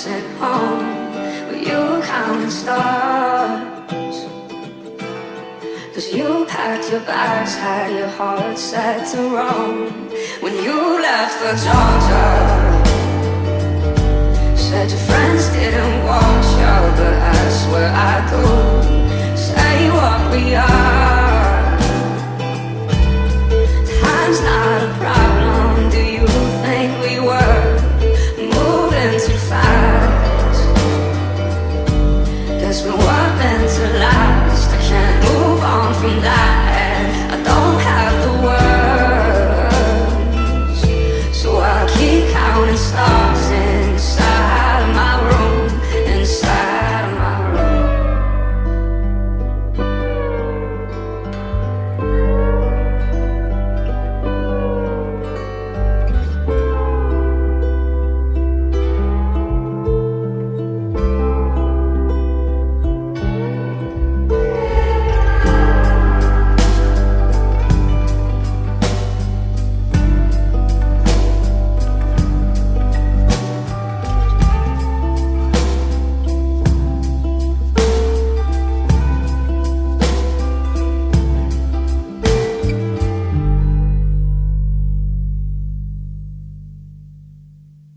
at home where you counting stars. Cause you packed your bags, had your heart set to roam. When you left for Georgia, said your friends didn't watch you, but I swear I do. Say what we are. Time's not a problem, do you think we were moving too fast? Guess we weren't meant to last. I can't move on from that.